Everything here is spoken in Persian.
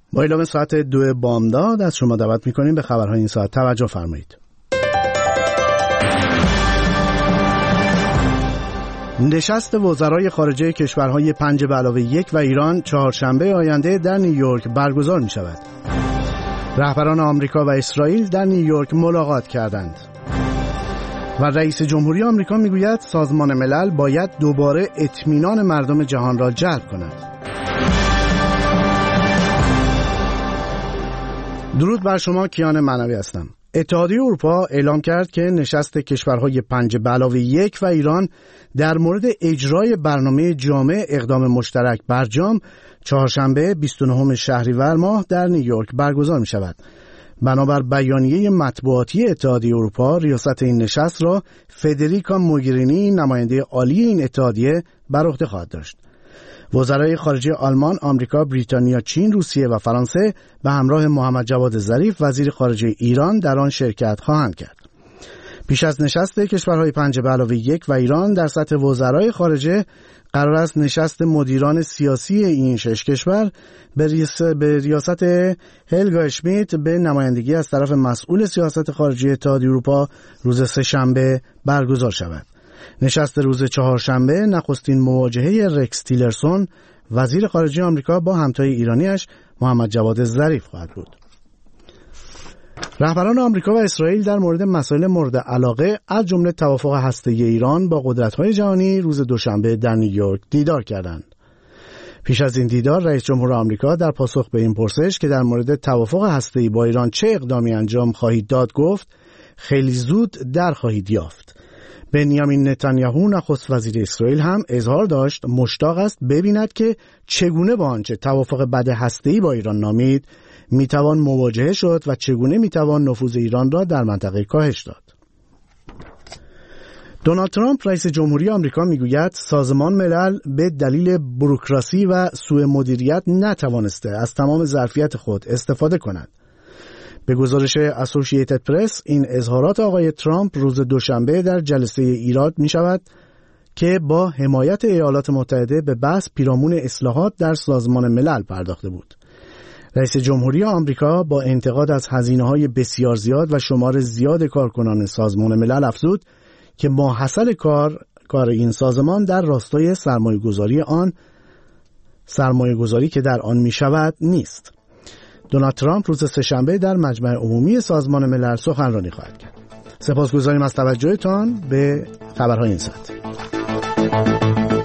با اعلام ساعت 2 بامداد از شما دعوت می‌کنیم به خبرهای این ساعت توجه فرمایید. نشست وزرای خارجه کشورهای 5+1 و ایران چهارشنبه آینده در نیویورک برگزار می‌شود. رهبران آمریکا و اسرائیل در نیویورک ملاقات کردند. و رئیس جمهوری آمریکا میگوید سازمان ملل باید دوباره اطمینان مردم جهان را جلب کند. درود بر شما، کیان معنوی هستم. اتحادیه اروپا اعلام کرد که نشست کشورهای 5+1 و ایران در مورد اجرای برنامه جامع اقدام مشترک برجام چهارشنبه 29 شهریور ماه در نیویورک برگزار می شود. بنابر بیانیه مطبوعاتی اتحادیه اروپا، ریاست این نشست را فدریکا موگرینی، نماینده عالی این اتحادیه، بر عهده خواهد داشت. وزرای خارجه آلمان، آمریکا، بریتانیا، چین، روسیه و فرانسه به همراه محمد جواد ظریف وزیر خارجه ایران در آن شرکت خواهند کرد. پیش از نشست کشورهای 5+1 و ایران در سطح وزرای خارجه قرار است نشست مدیران سیاسی این 6 کشور به ریاست هلگا اشمیت به نمایندگی از طرف مسئول سیاست خارجی اتحادیه اروپا روز سه‌شنبه برگزار شود. نشست روز چهارشنبه نخستین مواجهه رکس تیلرسون، وزیر خارجه آمریکا، با همتای ایرانیش محمد جواد ظریف خواهد بود. رهبران آمریکا و اسرائیل در مورد مسائل مورد علاقه از جمله توافق هسته‌ای ایران با قدرت‌های جهانی روز دوشنبه در نیویورک دیدار کردند. پیش از این دیدار رئیس جمهور آمریکا در پاسخ به این پرسش که در مورد توافق هسته‌ای با ایران چه اقدامی انجام خواهید داد گفت خیلی زود در خواهید یافت. بنیامین نتانیاهو نخست وزیر اسرائیل هم اظهار داشت مشتاق است ببیند که چگونه با آنچه توافق بد هسته‌ای با ایران نامید میتوان مواجهه شد و چگونه میتوان نفوذ ایران را در منطقه کاهش داد. دونالد ترامپ رئیس جمهوری آمریکا میگوید سازمان ملل به دلیل بوروکراسی و سوء مدیریت نتوانسته از تمام ظرفیت خود استفاده کند. به گزارش اسوسییتد پرس این اظهارات آقای ترامپ روز دوشنبه در جلسه ایراد می شود که با حمایت ایالات متحده به بحث پیرامون اصلاحات در سازمان ملل پرداخته بود. رئیس جمهوری آمریکا با انتقاد از هزینه‌های بسیار زیاد و شمار زیاد کارکنان سازمان ملل افزود که ماحصل کار این سازمان در راستای سرمایه‌گذاری که در آن می شود نیست. دونالد ترامپ روز سه‌شنبه در مجمع عمومی سازمان ملل سخنرانی خواهد کرد. سپاسگزاریم از توجهتان به خبرهای این ساعت.